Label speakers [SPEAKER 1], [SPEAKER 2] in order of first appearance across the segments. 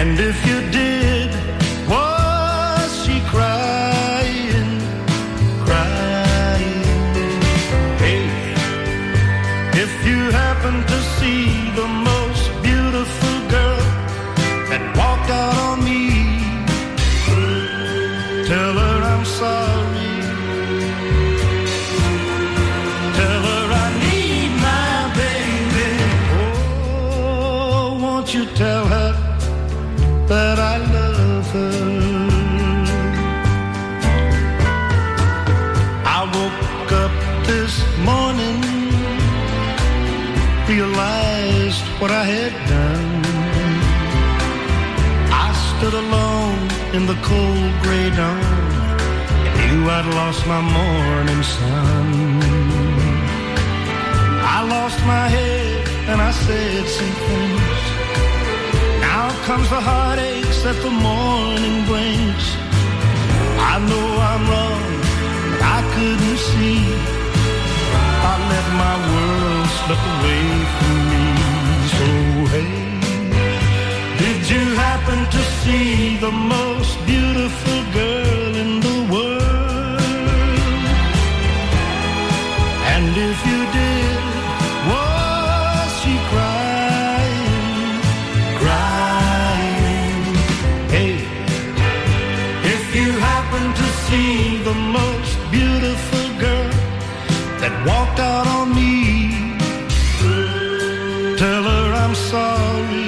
[SPEAKER 1] And if you did, was she crying, crying? Hey, if you happen to see the most beautiful girl that walked out on me, tell her I'm sorry. Tell her I need my baby. Oh, won't you tell her that I love her? I woke up this morning, realized what I had done. I stood alone in the cold gray dawn, and knew I'd lost my morning sun. I lost my head and I said some things. Now comes the heartaches that the morning brings. I know I'm wrong, but I couldn't see. I let my world slip away from me. So hey, did you happen to see the most beautiful girl in the world? And if you did, was she crying, crying? Hey, if you happen to see the most beautiful girl that walked out on me, tell her I'm sorry.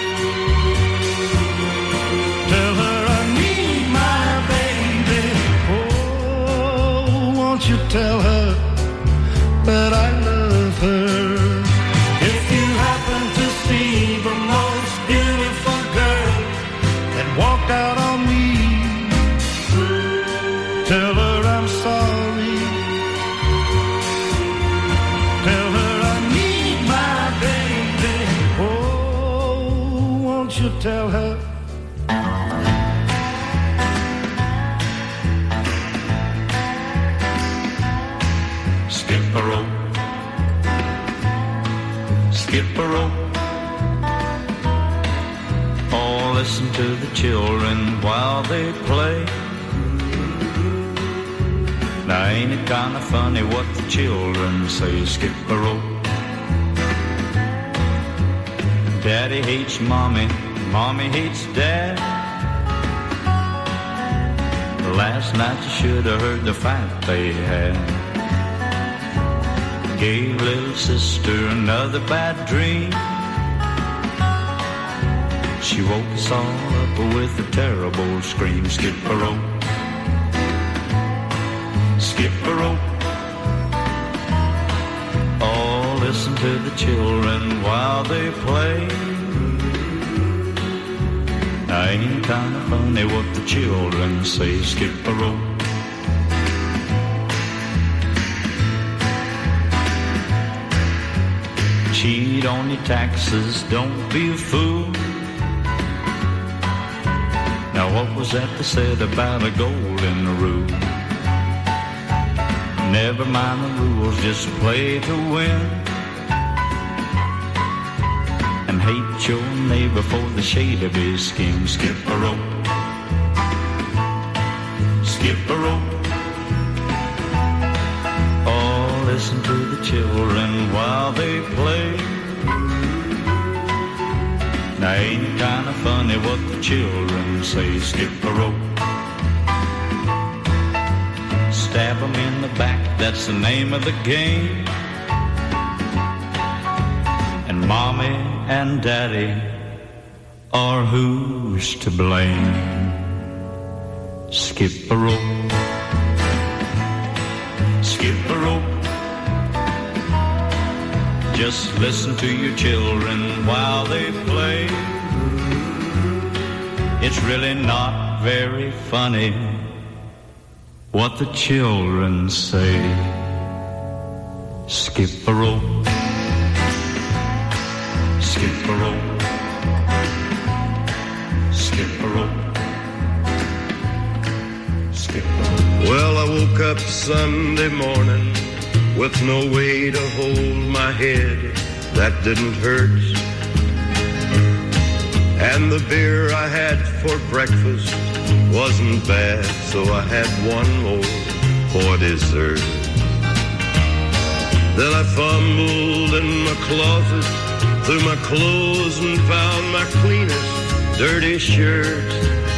[SPEAKER 1] Tell her I need my baby. Oh, won't you tell her that I love her? If you happen to see the most beautiful girl that walked out on me, tell her I'm sorry. Tell her I need my baby. Oh, won't you tell her? Skip a rope, skip a rope. Oh, listen to the children while they play. Now ain't it kind of funny what the children say? Skip a rope. Daddy hates mommy, mommy hates dad. Last night you should have heard the fight they had. Gave little sister another bad dream. She woke us all up with a terrible scream. Skip a rope, skip a rope. Oh, listen to the children while they play. Now ain't it kind of funny what the children say? Skip a rope. Cheat on your taxes, don't be a fool. Now what was that they said about a golden rule? Never mind the rules, just play to win. And hate your neighbor for the shade of his skin. Skip a rope, skip a rope. Oh, listen to the children while they play. Now ain't it kind of funny what the children say? Skip a rope. Stab 'em in the back, that's the name of the game. And mommy and daddy are who's to blame? Skip a rope, skip a rope. Just listen to your children while they play. It's really not very funny what the children say. Skip a rope, skip a rope, skip a rope, skip a rope.
[SPEAKER 2] Well, I woke up Sunday morning with no way to hold my head that didn't hurt. And the beer I had for breakfast wasn't bad, so I had one more for dessert. Then I fumbled in my closet through my clothes and found my cleanest dirty shirt.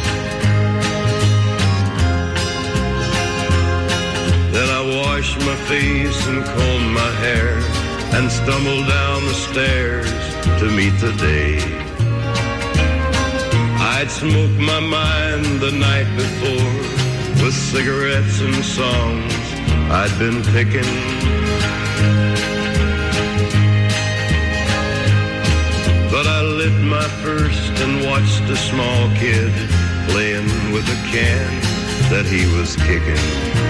[SPEAKER 2] Then I washed my face and combed my hair and stumbled down the stairs to meet the day. I'd smoked my mind the night before with cigarettes and songs I'd been picking. But I lit my first and watched a small kid playing with a can that he was kicking.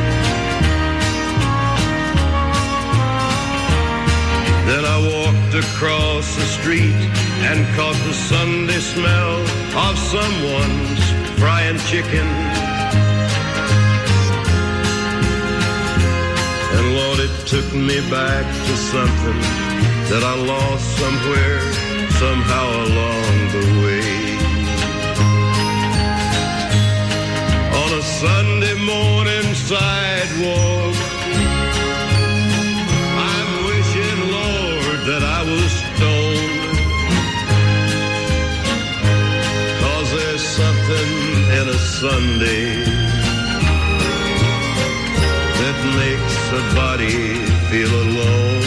[SPEAKER 2] Then I walked across the street and caught the Sunday smell of someone's frying chicken. And Lord, it took me back to something that I lost somewhere, somehow along the way. On a Sunday morning sidewalk, I'm wishing, Lord, that I was stoned. 'Cause there's something in a Sunday that makes a body feel alone.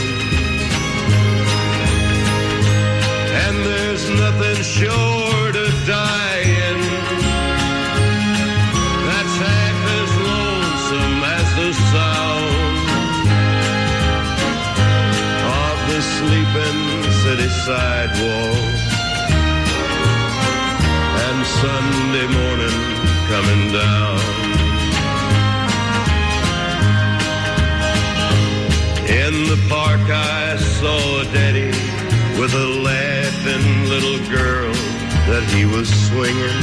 [SPEAKER 2] And there's nothing short of dying that's half as lonesome as the sound of the sleeping city sidewalk and Sunday morning coming down. In the park I saw a daddy with a laughing little girl that he was swinging.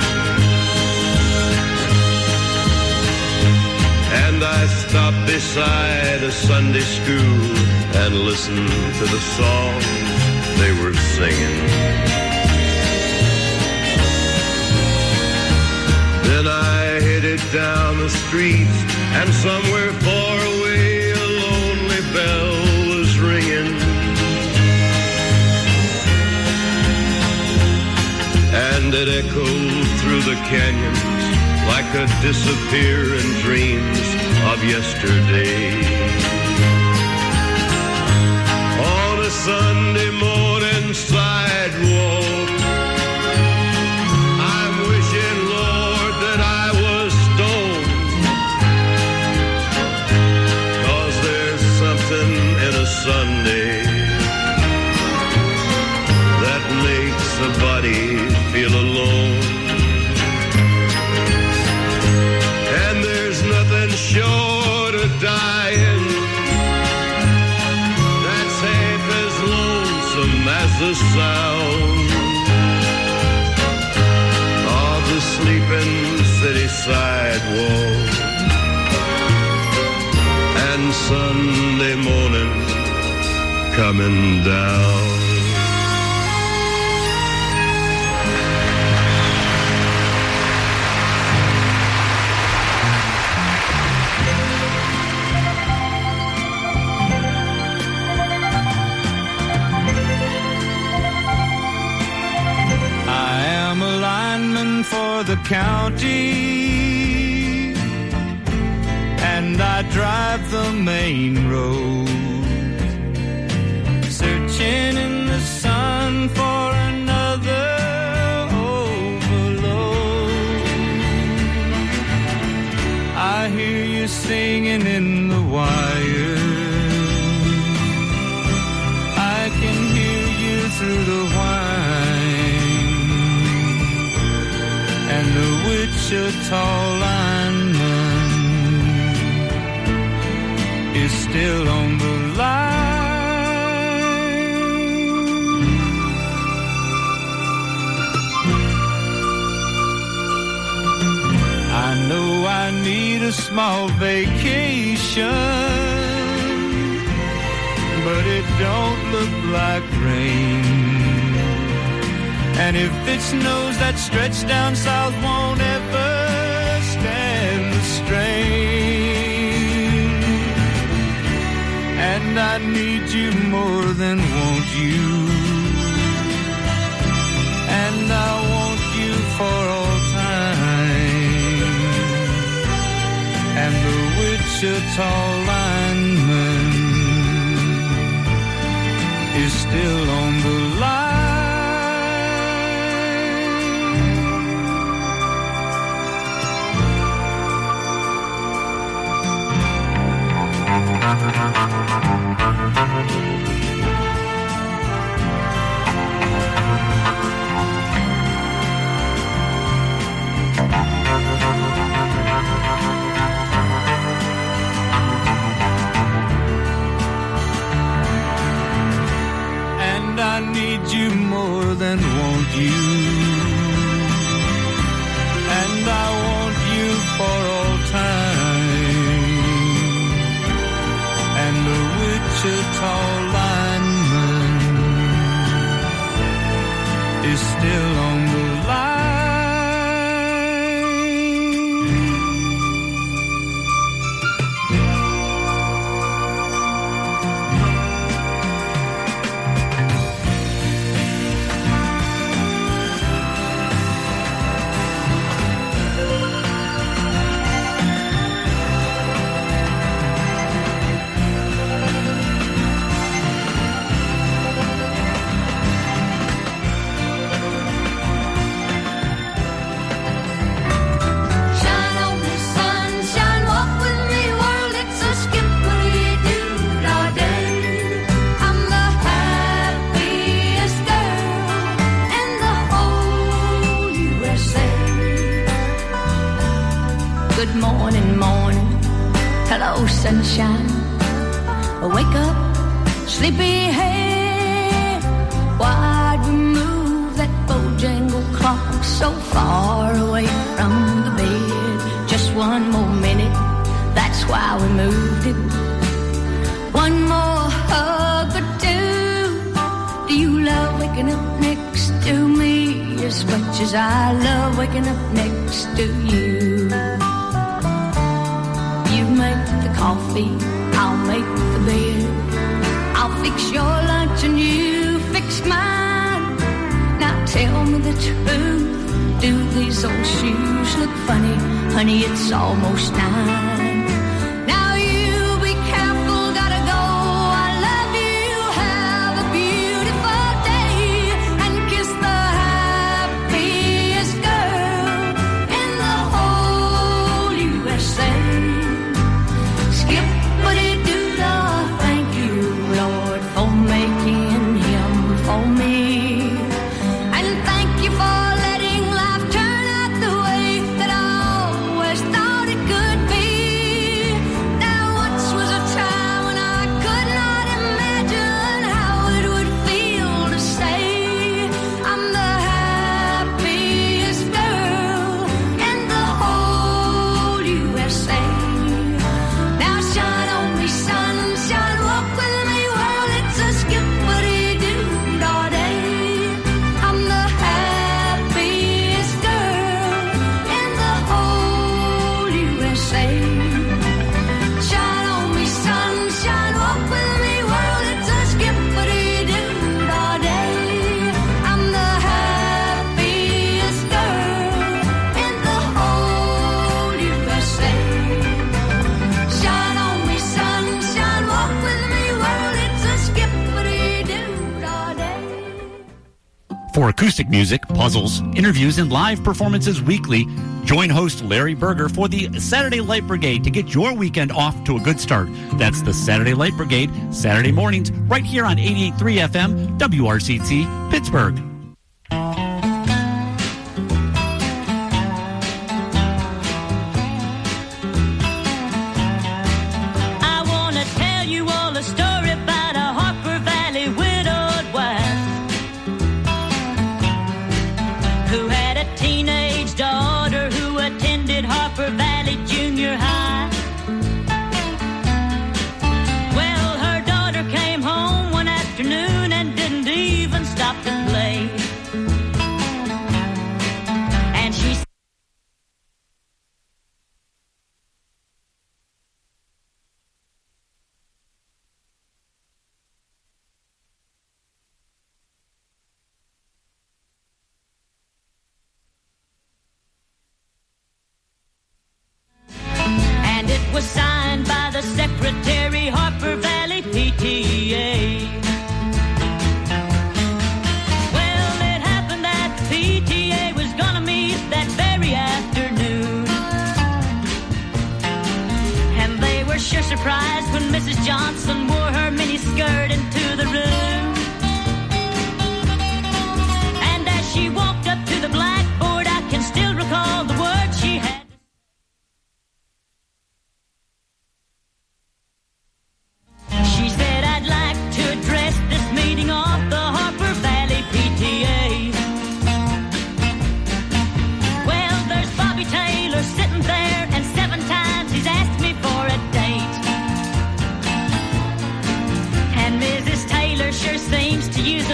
[SPEAKER 2] And I stopped beside a Sunday school and listened to the songs they were singing. Then I headed down the street and somewhere far away a lonely bell was ringing. And it echoed through the canyons like a disappearing dreams of yesterday. On a Sunday morning sidewalk, I'm wishing, Lord, that I was stoned. 'Cause there's something in a Sunday that makes a body feel alone. And there's nothing short of dying that's half as lonesome as the sound of the sleeping city sidewalk and Sunday morning coming down.
[SPEAKER 1] For the county, and I drive the main road, searching in the sun for another overload. I hear you singing in the wire, I can hear you through the whine, and the Wichita lineman is still on the line. I know I need a small vacation, but it don't look like rain. And if it snows, that stretch down south won't ever stand the strain. And I need you more than want you. And I want you for all time. And the Wichita lineman is still on the line. And I need you more than want you. And I want you for all time. And the Wichita lineman is still on the line.
[SPEAKER 3] Sunshine, wake up, sleepyhead. Why'd we move that Bojangle clock so far away from the bed? Just one more minute, that's why we moved it. One more hug or two. Do you love waking up next to me as much as I love waking up next to you? Make the coffee, I'll make the bed. I'll fix your lunch and you fix mine. Now tell me the truth, do these old shoes look funny? Honey, it's almost 9. Now you be careful, gotta go. I love you, have a beautiful day. And kiss the happiest girl in the whole USA.
[SPEAKER 4] For acoustic music, puzzles, interviews, and live performances weekly, join host Larry Berger for the Saturday Light Brigade to get your weekend off to a good start. That's the Saturday Light Brigade, Saturday mornings, right here on 88.3 FM, WRCT, Pittsburgh.
[SPEAKER 5] Well, her daughter came home one afternoon and didn't even stop to play.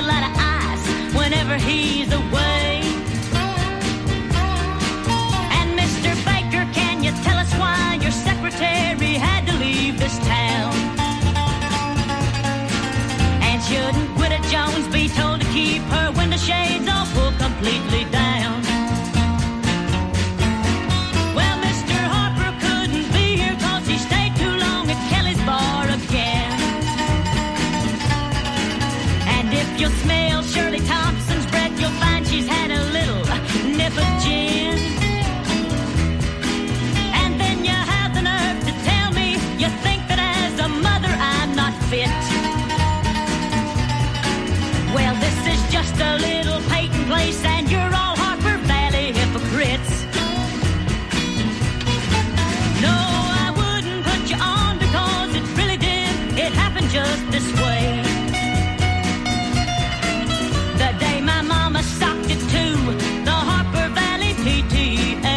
[SPEAKER 3] a lot of ice whenever he's away. And Mr. Baker, can you tell us why your secretary had to leave this town? And shouldn't Widow Jones be told to keep her window shades all pulled completely down? Well, Mr. Harper couldn't be here 'cause he stayed too long at Kelly's bar again. And if you smell Shirley Thompson's breath, you'll find she's had a little nip of gin. And then you have the nerve to tell me you think that as a mother I'm not fit. Well, this is just a little Peyton place, and you're all Harper Valley hypocrites. No, I wouldn't put you on because it really did. It happened just this way. The day my mama socked it to the Harper Valley PTA.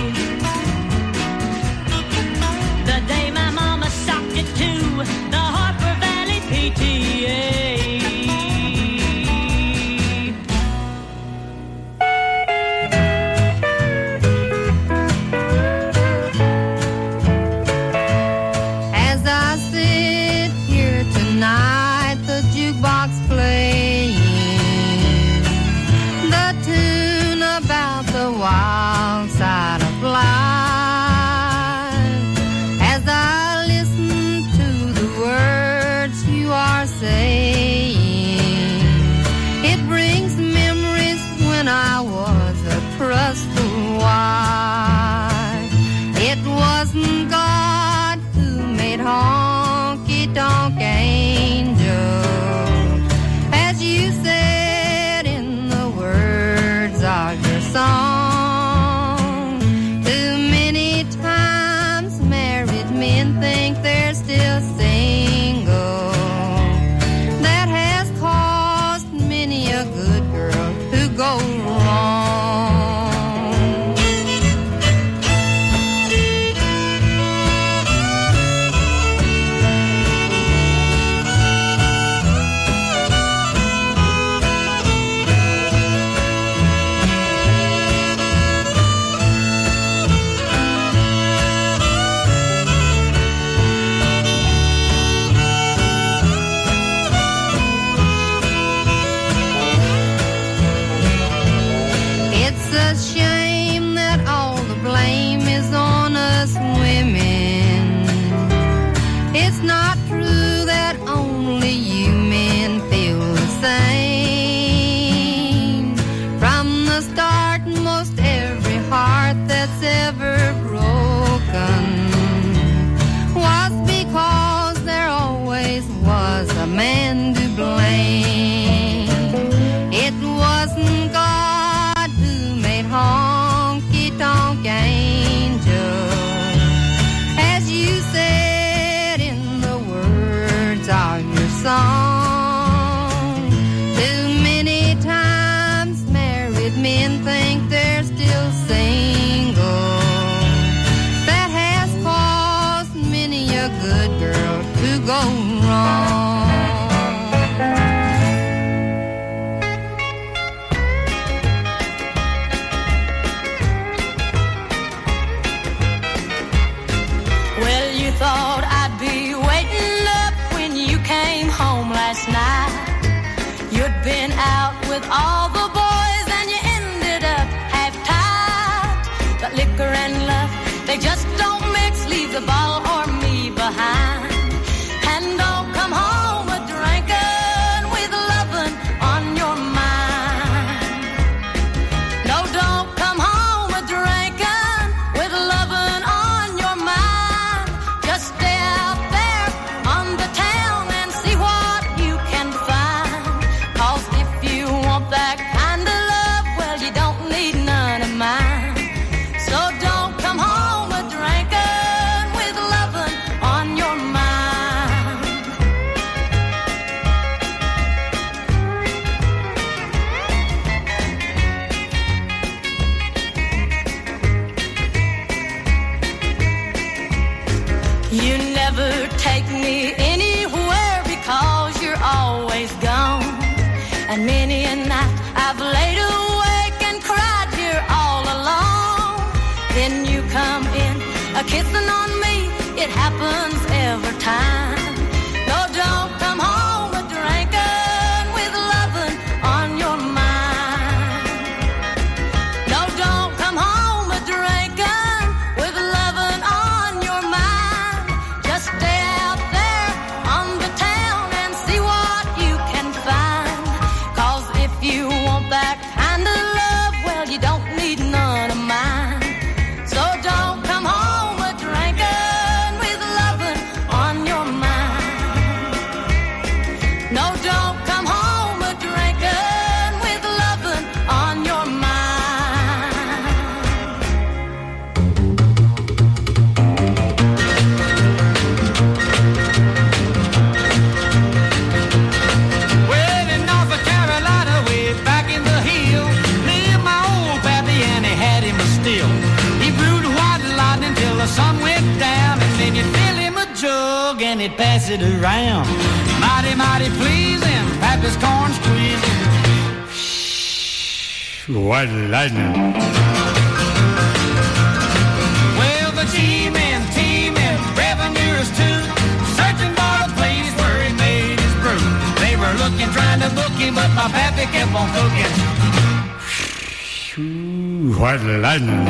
[SPEAKER 3] The day my mama socked it to the Harper Valley PTA.
[SPEAKER 5] As I sit here tonight, the jukebox playing the tune about the wild side of life. As I listen to the words you are saying, it brings memories when I was a trustful wife. It wasn't God who made honky-tonk angels, as you said in the words of your song. Too many times married men think they're still single. That has caused many a good girl to go wrong. It's a shame that all the blame is on us women. It's not true that only you men feel the same. From the start, most every heart that's ever broken was because there always was a man to blame. It wasn't God who made honky-tonk angels, as you said in the words of your song. Too many times married men think they're still single. That has caused many a good girl to go wrong.
[SPEAKER 3] Well, you thought I'd be waiting up when you came home last night. You'd been out with all the boys and you ended up half-tied. But liquor and love, they just don't mix. Leave the ball or me behind. And don't come home a drinking with lovin' on your mind. No, don't come home a drinking with lovin' on your mind. Just stay out there on the town and see what you can find. 'Cause if you want that kind of love, well, you don't need none of mine. So don't come home a drinking with lovin' on your mind. You never take me anywhere because you're always gone. And many a night I've laid awake and cried here all alone. Then you come in, a-kissing on me, it happens every time. No, don't come home a-drinking with lovin' on your mind. No, don't come home a-drinking with lovin' on your mind. Just stay out there on the town and see what you can find. 'Cause if you want that kind of love, well, you don't need none of mine. So don't come home a-drinking with lovin' on your mind. No, don't come home a-drinking with lovin' on your mind.
[SPEAKER 6] Well, in North Carolina, way back in the hill, lived my old pappy and he had him a still. He brewed white lightning till the sun went down, and then you'd fill him a jug and he'd pass it around. Mighty, mighty pleasing, pappy's corn squeezing.
[SPEAKER 4] White lightning.
[SPEAKER 6] Well, the G-men, T-men, revenuers too, searching for a place where he made his brew. They were looking, trying to book him, but my pappy kept on cooking.
[SPEAKER 4] White lightning.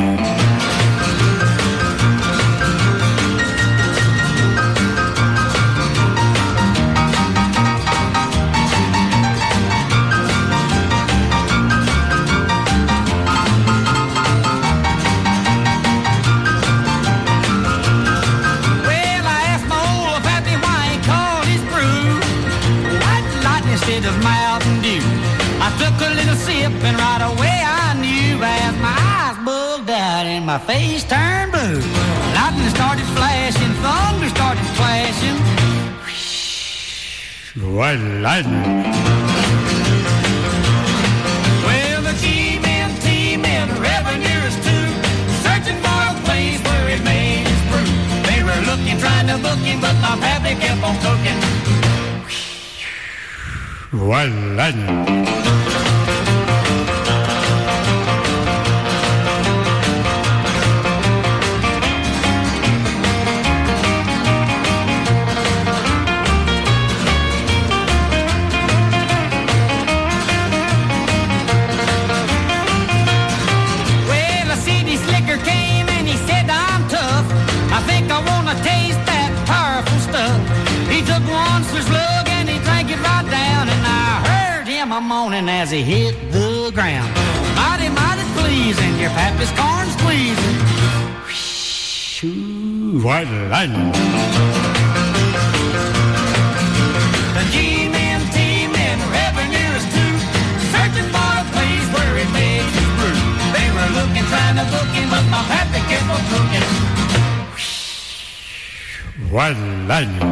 [SPEAKER 6] Well, I asked my old pappy why he called his brew White Lightning instead of Mountain Dew. I took a little sip and right away I knew, as my eyes bugged out and my face turned blue. Lightning started flashing, thunder started clashing.
[SPEAKER 4] White lightning.
[SPEAKER 6] Well, the G-men, T-men, revenuers too, searching for a place where he made his brew. They were looking, trying to book him, but my pappy kept on cooking.
[SPEAKER 4] White lightning.
[SPEAKER 6] Well, a city slicker came and he said, I'm tough. I think I want to taste that powerful stuff. He took one slug and he drank it right down, and I heard him a moaning as he hit the ground. Mighty, mighty pleasing, your pappy's corn squeezing.
[SPEAKER 4] White lightning.
[SPEAKER 6] The G-men, T-men, revenuers too, searching for a place where he made his brew. They were looking, trying to book him, but my pappy kept on cooking.
[SPEAKER 4] White lightning.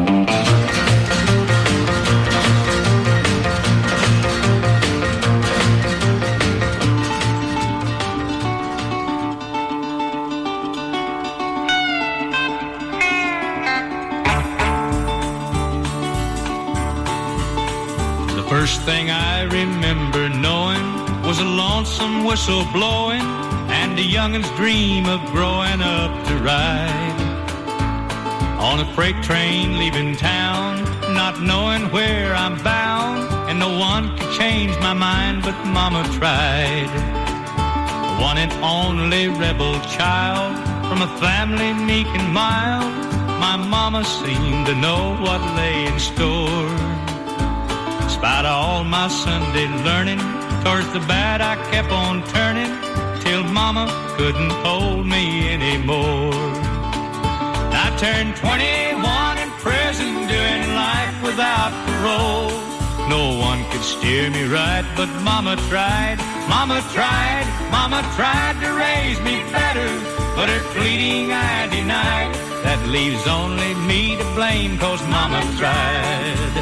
[SPEAKER 1] The first thing I remember knowing was a lonesome whistle blowing and a youngin's dream of growing up to ride on a freight train leaving town, not knowing where I'm bound, and no one could change my mind, but Mama tried. One and only rebel child from a family meek and mild, my mama seemed to know what lay in store. Despite all my Sunday learning, towards the bad I kept on turning, till Mama couldn't hold me anymore. I turned 21 in prison, doing life without parole. No one could steer me right, but Mama tried, Mama tried, Mama tried to raise me better, but her pleading I denied. That leaves only me to blame, 'cause Mama tried.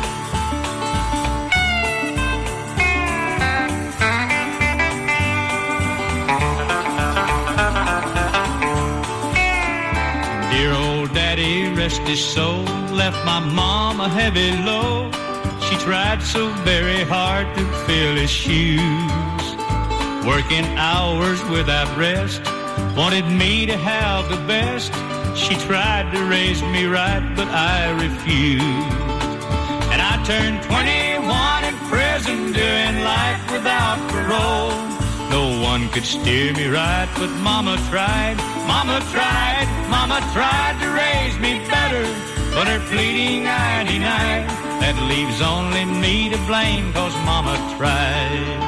[SPEAKER 1] Dear old daddy, rest his soul, left my mom a heavy load.
[SPEAKER 6] She tried so very hard to fill his shoes, working hours without rest, wanted me to have the best. She tried to raise me right, but I refused. And I turned 21 in prison, doing life without parole. No one could steer me right, but Mama tried, Mama tried, Mama tried to raise me better. But her pleading I denied. That leaves only me to blame, 'cause Mama tried.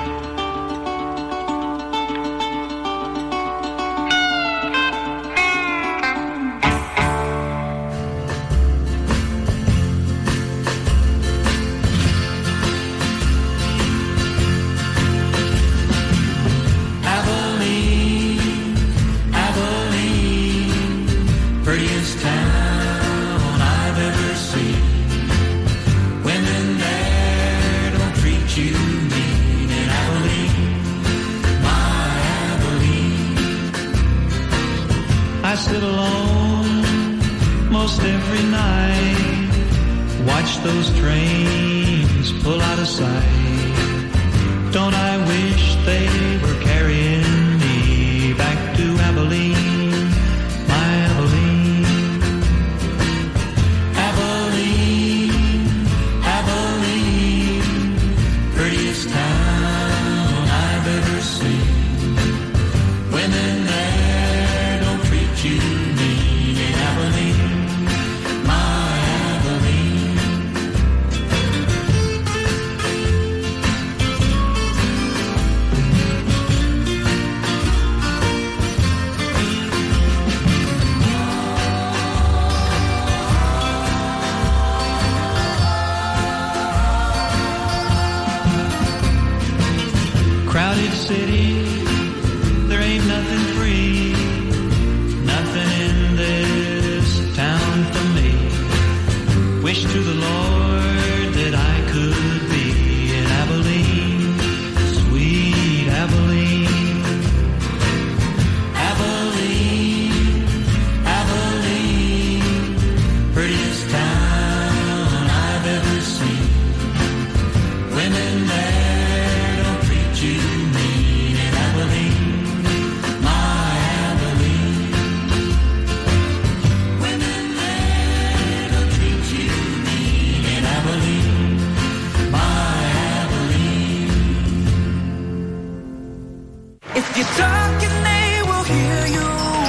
[SPEAKER 1] I sit alone most every night, watch those trains pull out of sight. Don't I wish they were carrying me back to Abilene, my Abilene. Abilene, Abilene, prettiest town I've ever seen. Women there don't treat you mean in Abilene, my Abilene. Crowded city, there ain't nothing free, nothing in this town for me. Wish to the Lord that I could be in Abilene, sweet Abilene. Abilene, Abilene, prettiest town I've ever seen. Women there don't treat you mean in Abilene, my Abilene. Women there don't treat you mean in Abilene, my Abilene.
[SPEAKER 7] If you're talking, they will hear you.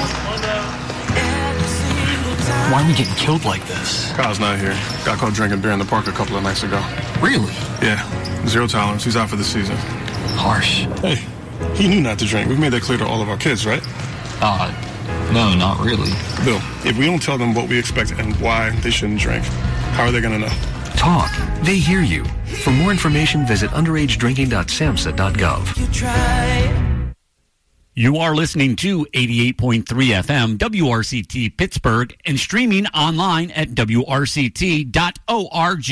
[SPEAKER 7] Every single time.
[SPEAKER 8] Why are we getting killed like this?
[SPEAKER 9] Kyle's not here. Got caught drinking during the park a couple of nights ago.
[SPEAKER 8] Really?
[SPEAKER 9] Yeah, 0 tolerance. He's out for the season.
[SPEAKER 8] Harsh.
[SPEAKER 9] Hey, he knew not to drink. We've made that clear to all of our kids, right?
[SPEAKER 8] No, not really.
[SPEAKER 9] Bill, if we don't tell them what we expect and why they shouldn't drink, how are they going to know?
[SPEAKER 10] Talk. They hear you. For more information, visit underagedrinking.samhsa.gov.
[SPEAKER 7] You try.
[SPEAKER 4] You are listening to 88.3 FM WRCT Pittsburgh and streaming online at WRCT.org.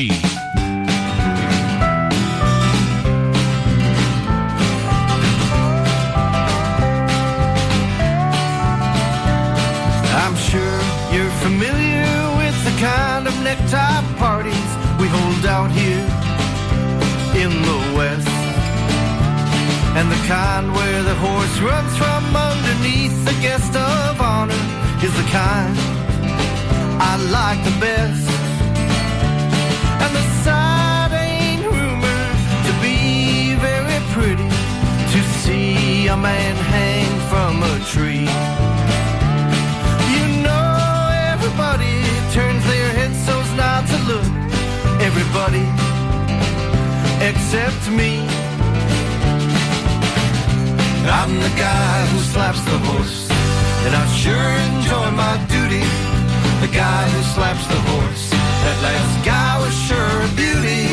[SPEAKER 1] I'm sure you're familiar with the kind of necktie parties we hold out here in the West. And the kind where the horse runs from underneath the guest of honor is the kind I like the best. And the sight ain't rumored to be very pretty, to see a man hang from a tree. You know everybody turns their heads so's not to look. Everybody except me. I'm the guy who slaps the horse, and I sure enjoy my duty. The guy who slaps the horse, that last guy was sure a beauty.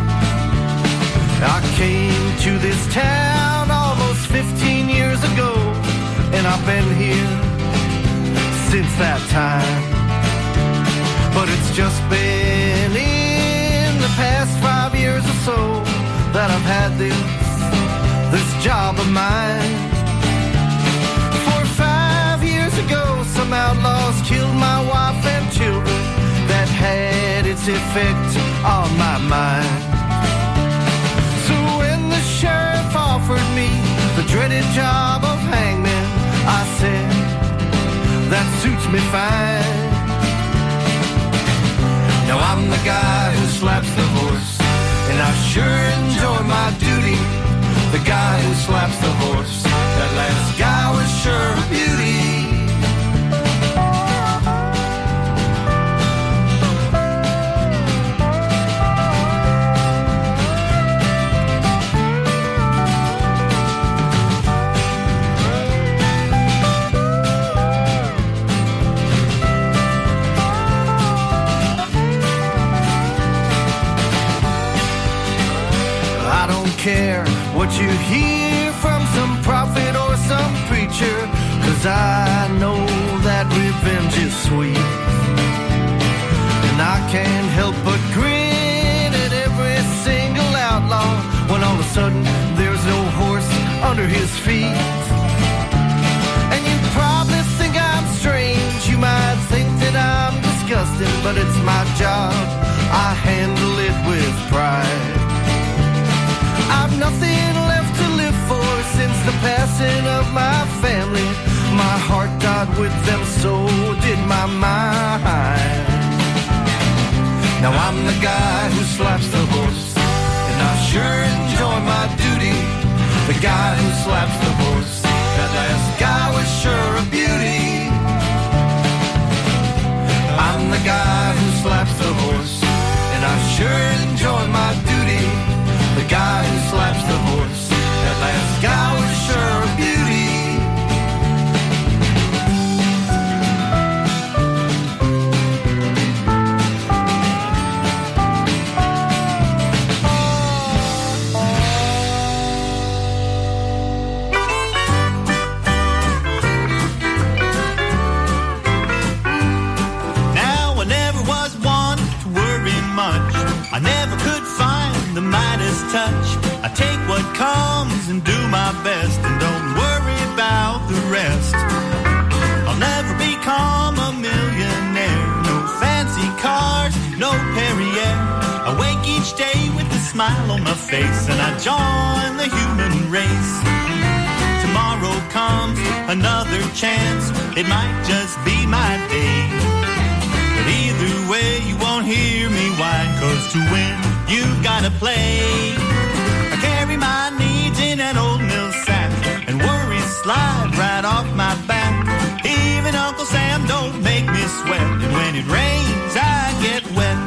[SPEAKER 1] I came to this town almost 15 years ago, and I've been here since that time. But it's just been in the past 5 years or so that I've had this job of mine. 4 or 5 years ago, some outlaws killed my wife and children. That had its effect on my mind. steady job of hangman. I said, that suits me fine. Now I'm the guy who slaps the horse, and I sure enjoy my duty. The guy who slaps the horse, that last guy was sure a beauty. I don't care what you hear from some prophet or some preacher, 'cause I know that revenge is sweet. And I can't help but grin at every single outlaw when all of a sudden there's no horse under his feet. And you probably think I'm strange, you might think that I'm disgusting, but it's my job, I handle it with pride. I've nothing left to live for since the passing of my family. My heart died with them, so did my mind. Now I'm the guy who slaps the horse, and I sure enjoy my duty. The guy who slaps the horse, that last guy was sure a beauty. I'm the guy who slaps the horse, and I sure enjoy my duty. The guy who slaps the horse, that last guy was sure a beauty.
[SPEAKER 11] Now I never was one to worry much. I never could find the Midas touch. I take what comes and do my best, and don't worry about the rest. I'll never become a millionaire. No fancy cars, no Perrier. I wake each day with a smile on my face, and I join the human race. Tomorrow comes another chance. It might just be my day. But either way, you won't hear me whine, 'cause to win, you've gotta play. I carry my needs in an old mill sack, and worries slide right off my back. Even Uncle Sam don't make me sweat, and when it rains, I get wet.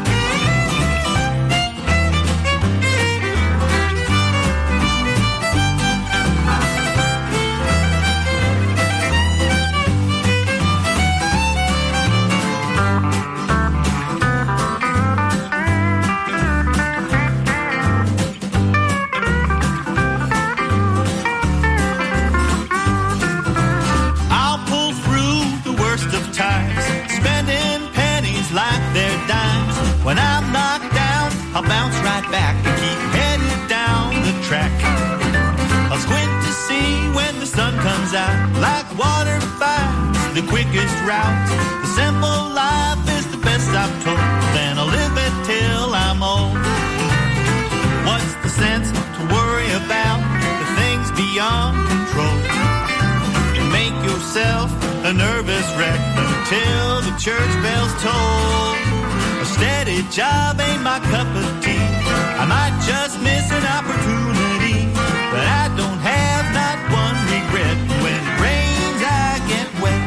[SPEAKER 11] When I'm knocked down, I'll bounce right back and keep headed down the track. I'll squint to see when the sun comes out, like water finds the quickest route. The simple life is the best I've told, then I'll live it till I'm old. What's the sense to worry about the things beyond control? You make yourself a nervous wreck until the church bells toll. A steady job ain't my cup of tea. I might just miss an opportunity, but I don't have not one regret. When it rains, I get wet.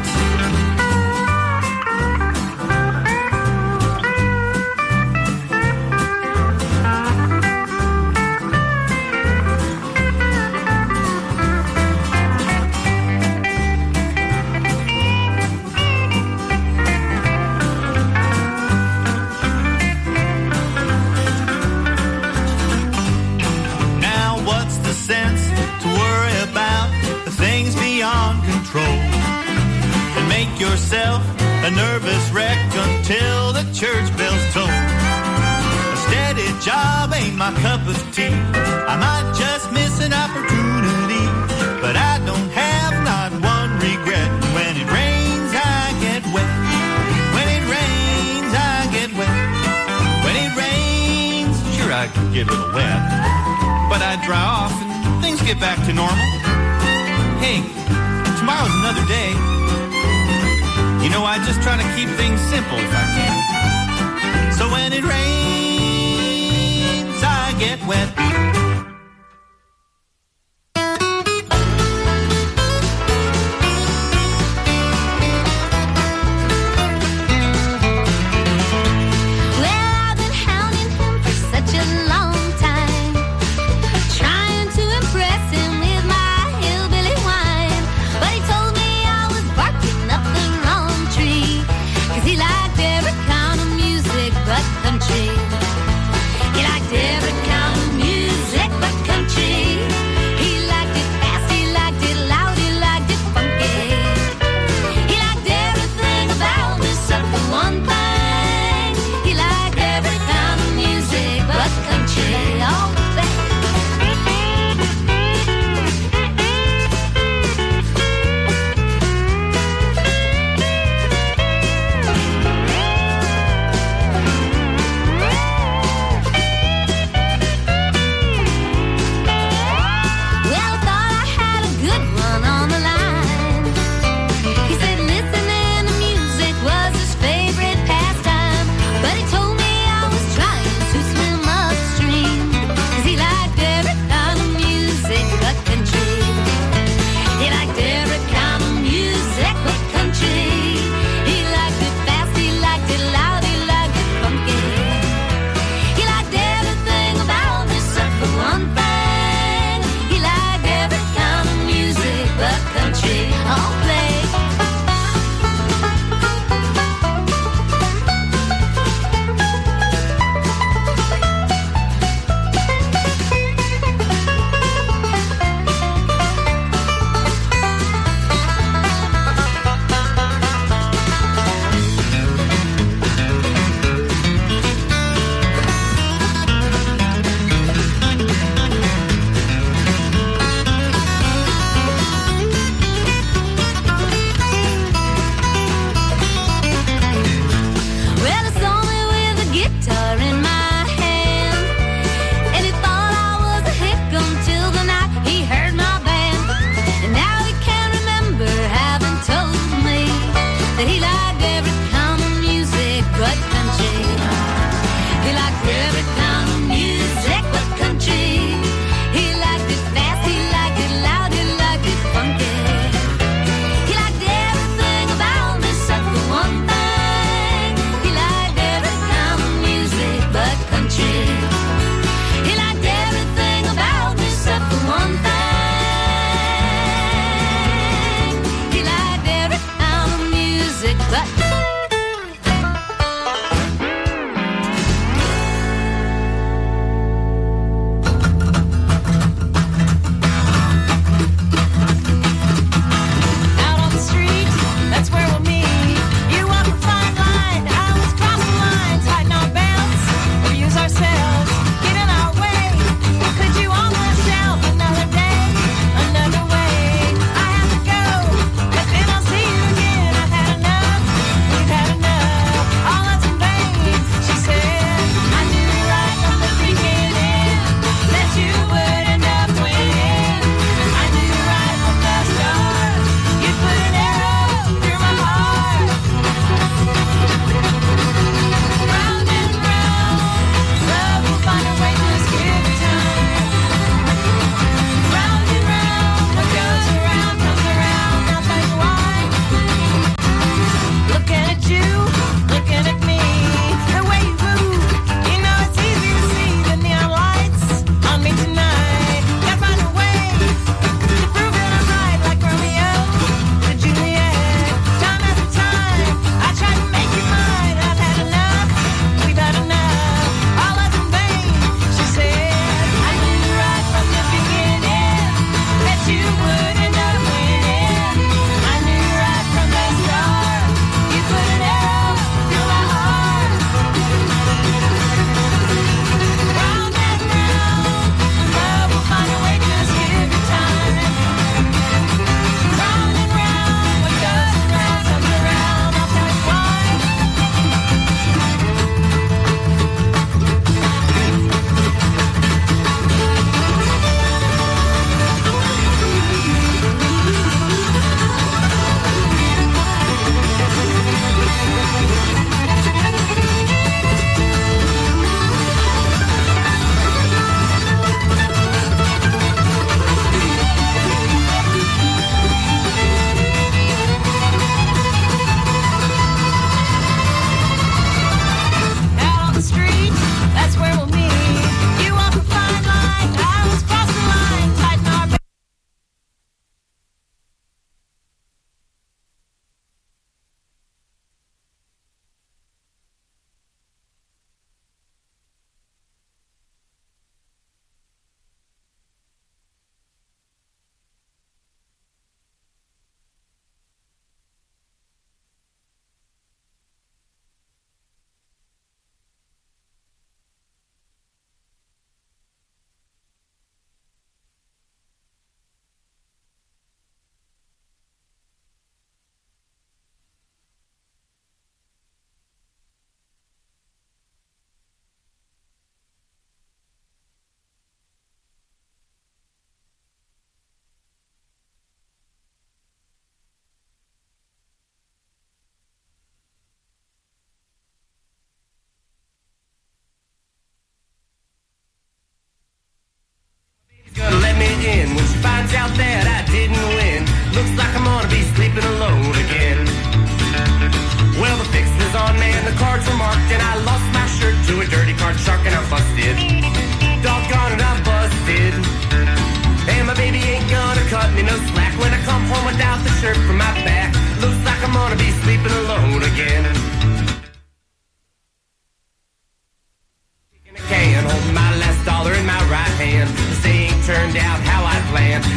[SPEAKER 11] And make yourself a nervous wreck until the church bells toll. A steady job ain't my cup of tea. I might just miss an opportunity, but I don't have not one regret. When it rains, I get wet. When it rains, I get wet. When it rains, sure I can get a little wet, but I dry off and things get back to normal. Hey, tomorrow's another day. You know, I just try to keep things simple if I can. So when it rains, I get wet.
[SPEAKER 3] Country. He liked every kind of music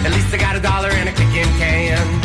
[SPEAKER 12] At least I got $1 and a kicking can.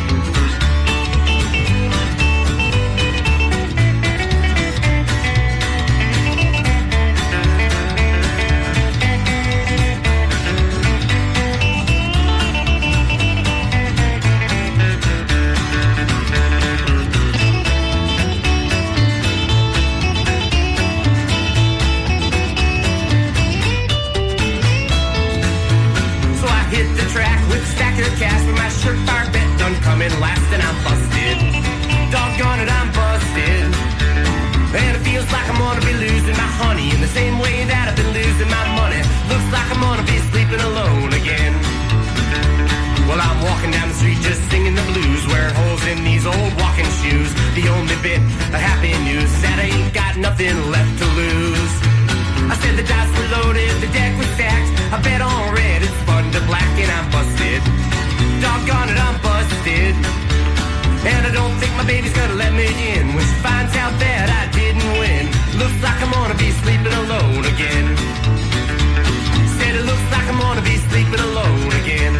[SPEAKER 12] Cash with my shirt bar bet done coming last and I'm busted. Doggone it, I'm busted. And it feels like I'm gonna be losing my honey in the same way that I've been losing my money. Looks like I'm gonna be sleeping alone again. Well, I'm walking down the street just singing the blues, wearing holes in these old walking shoes. The only bit of happy news is that I ain't got nothing left to lose. I said the dice were loaded, the deck was stacked. I bet on red, it's spun to black and I'm busted. Doggone it, I'm busted. And I don't think my baby's gonna let me in when she finds out that I didn't win. Looks like I'm gonna be sleeping alone again. Said it looks like I'm gonna be sleeping alone again.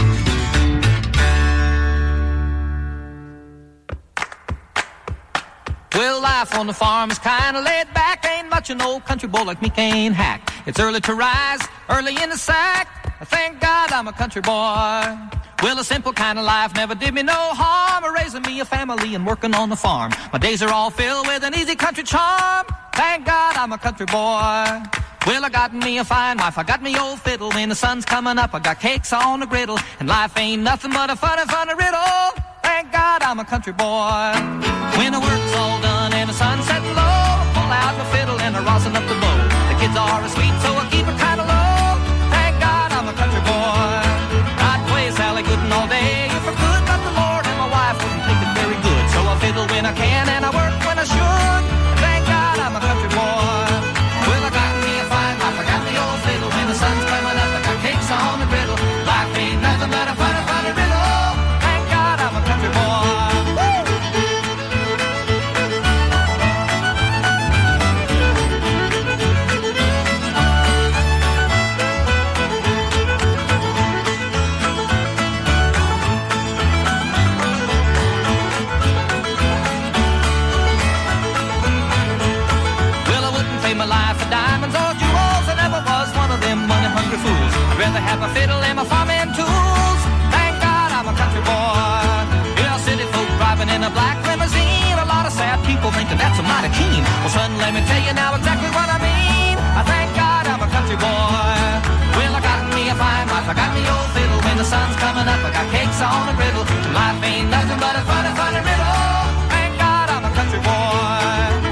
[SPEAKER 6] Well, life on the farm is kinda laid back. Ain't much an old country boy like me can hack. It's early to rise, early in the sack. Thank God I'm a country boy. Well, a simple kind of life never did me no harm. Raising me a family and working on the farm. My days are all filled with an easy country charm. Thank God I'm a country boy. Well, I got me a fine wife, I got me old fiddle. When the sun's coming up, I got cakes on the griddle. And life ain't nothing but a funny, funny riddle. Thank God I'm a country boy. When the work's all done and the sun's setting low, I pull out my fiddle and I rosin up the bow. The kids are asleep, so I keep it kind of low. Thank God I'm a country boy. I'd play Sally Gooden all day if I could, but the Lord and my wife wouldn't think it very good. So I fiddle when I can and I work when I should. Thank God I'm a country boy. Well, I got me a fine wife, I got the old fiddle. When the sun's coming up, I got cakes on the griddle. Life ain't nothing but a funny, funny riddle. Thank God I'm a country boy. I'd rather have a fiddle and my farming tools. Thank God I'm a country boy. Yeah, city folk driving in a black limousine. A lot of sad people thinking that's a mighty keen. Well, son, let me tell you now exactly what I mean. I thank God I'm a country boy. Well, I got me a fine wife, I got me old fiddle. When the sun's coming up, I got cakes on the griddle. Life ain't nothing but a funny, funny riddle. Thank God I'm a country boy.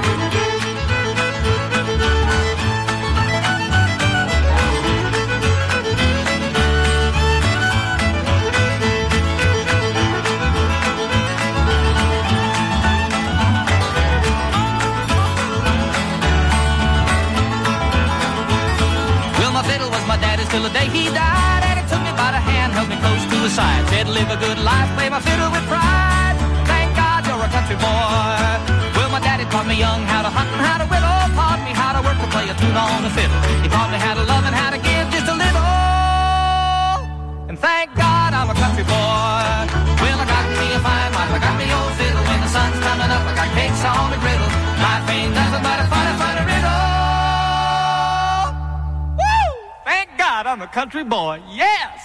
[SPEAKER 6] Till the day he died, and he took me by the hand, held me close to his side, said live a good life, play my fiddle with pride. Thank God you're a country boy. Well, my daddy taught me young how to hunt and how to whittle, taught me how to work to play a tune on the fiddle. He taught me how to love and how to give just a little. And thank God I'm a country boy. Well, I got me a fine wife, I got me old fiddle. When the sun's coming up, I got cakes on the griddle. Life ain't nothing but a funny, funny riddle. God, I'm a country boy, yes!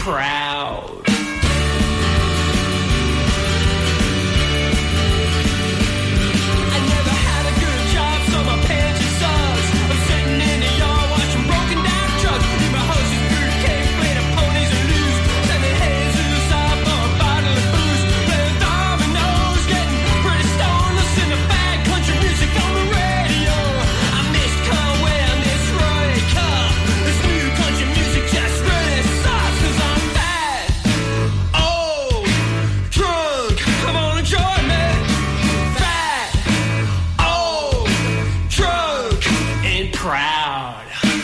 [SPEAKER 6] proud. I never had a good job, so my pension sucks. I'm sitting in the yard watching broken down trucks. In my house is fruit cake, playing the ponies are loose. Sending Jesus up for a bottle of booze. Playing dominoes, getting pretty stoned. Listen to bad country music on the radio. I miss Conway, I miss Roy Cup. This new country music just really sucks, 'cause I'm bad. Oh, drunk, come on and join me. Fat, oh, drunk, and proud.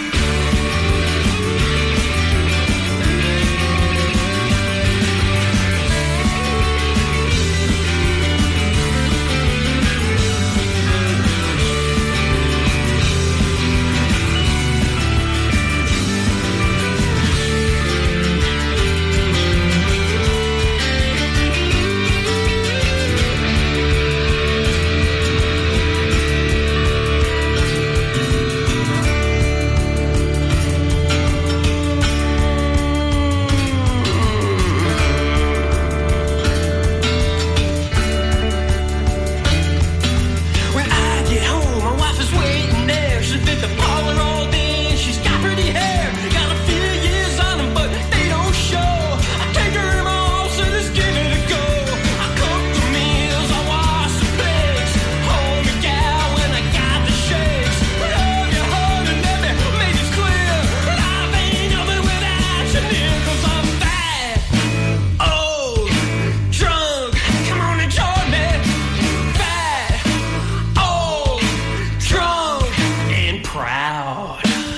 [SPEAKER 6] When I get home, my wife is waiting there. She's been to parlor all day and she's got pretty hair. Got a few years on them, but they don't show. I take her in my house and just give it a go. I cook the meals, I wash the plates. Hold me gal when I got the shakes. Love you, honey, let me make it clear. Life ain't nothing without you near, 'cause I'm bad. Oh, drunk, come on and join me. Fat, old, drunk, and proud.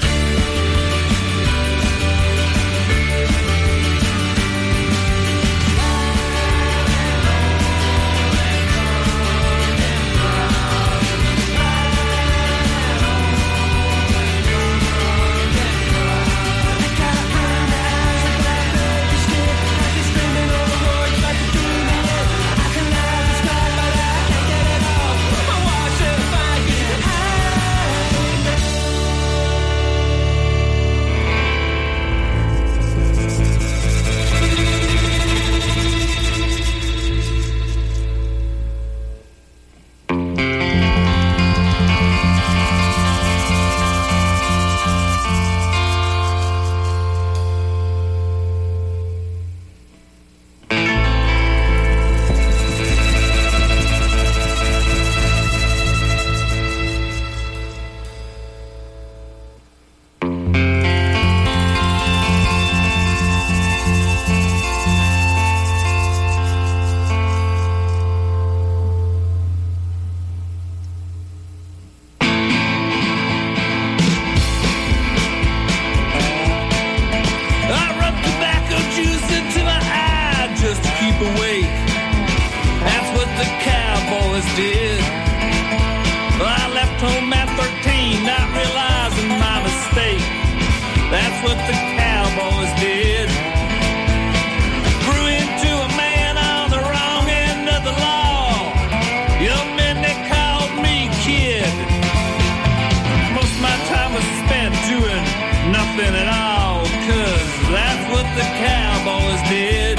[SPEAKER 6] I rub tobacco juice into my eye just to keep awake. That's what the cowboys did. I left home at 13, not realizing my mistake. That's what the cowboys did. Grew into a man on the wrong end of the law. Young men, they called me kid. Most of my time was spent doing nothing at all, 'cause that's what the cowboys did.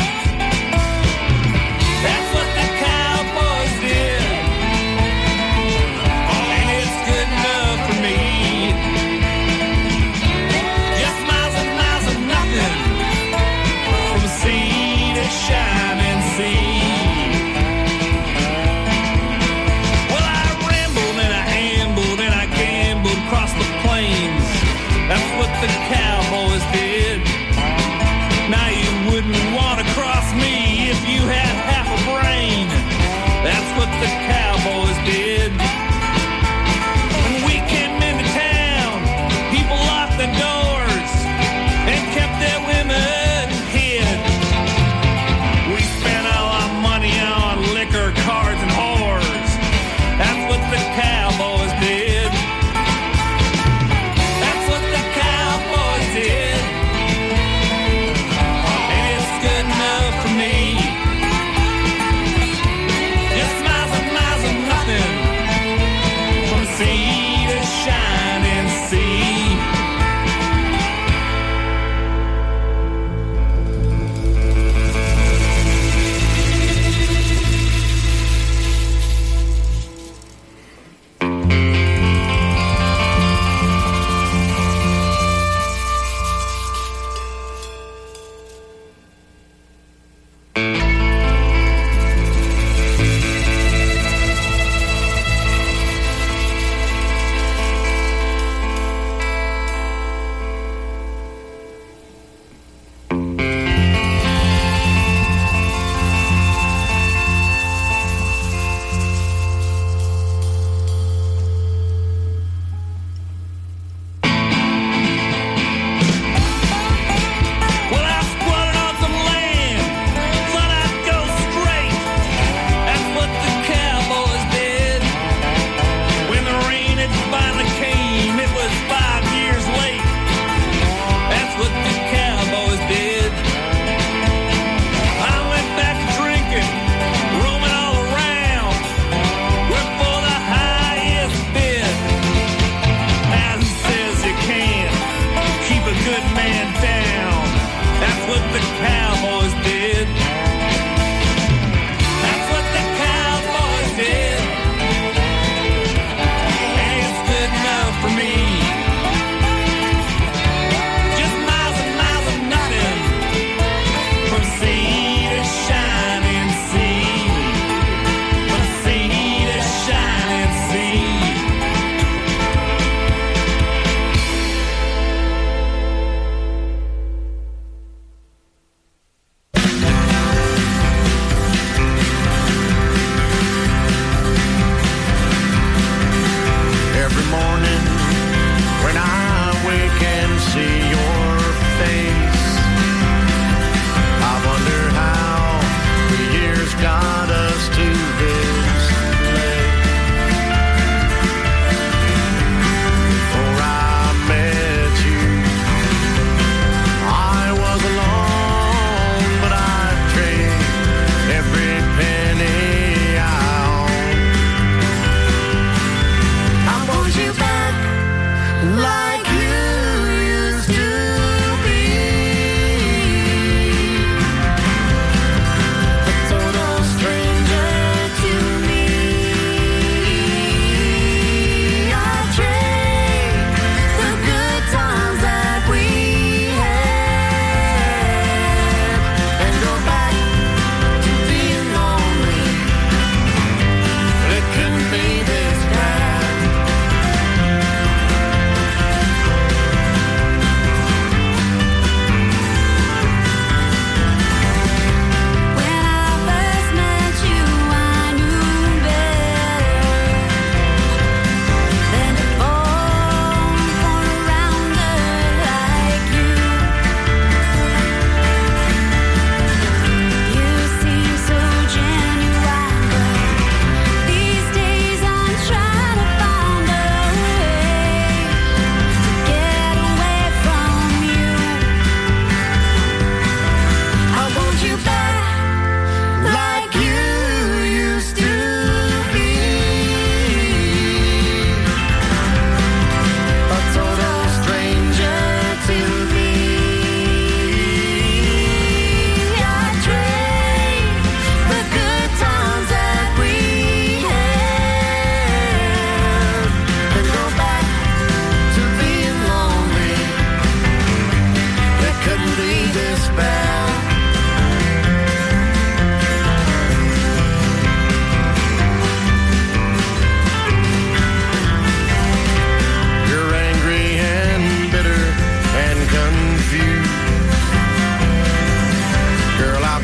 [SPEAKER 6] That's what the cowboys did. And it's good enough for me. Just miles and miles of nothing from sea to shining sea. Well, I rambled and I ambled and I gambled across the plains. That's what the cowboys did. Now you wouldn't want to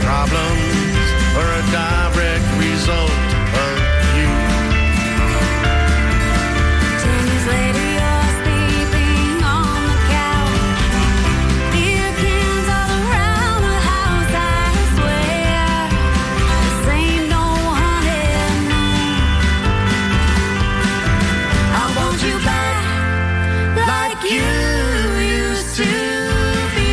[SPEAKER 2] problems are a direct result of you.
[SPEAKER 3] 10 years later, you're sleeping on the couch. Beer cans all around the house, I swear. This ain't no honeymoon. I want you back like you used to be.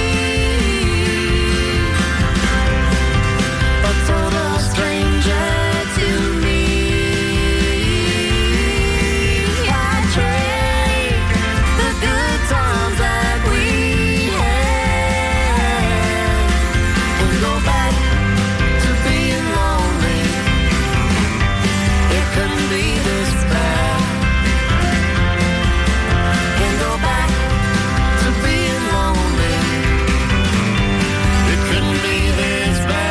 [SPEAKER 3] A total stranger to me. I'd trade the good times that we had and go back to being lonely. It couldn't be this bad. And go back to being lonely. It couldn't be this bad.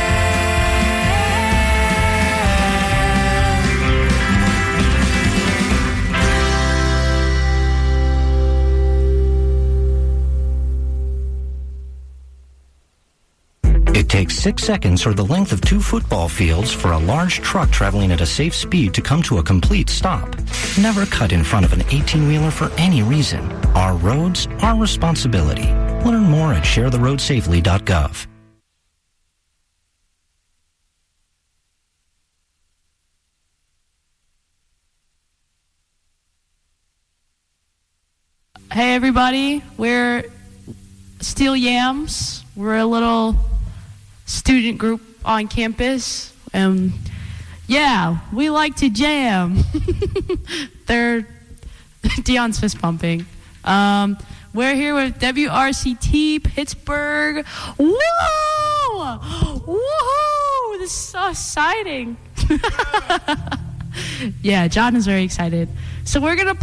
[SPEAKER 13] It takes 6 seconds or the length of 2 football fields for a large truck traveling at a safe speed to come to a complete stop. Never cut in front of an 18-wheeler for any reason. Our roads, our responsibility. Learn more at sharetheroadsafely.gov.
[SPEAKER 14] Hey everybody, we're Steel Yams. We're a little student group on campus. Yeah, we like to jam. Dion's fist pumping. We're here with WRCT Pittsburgh. Whoa! Woohoo! This is so exciting. Yeah, John is very excited. So we're going to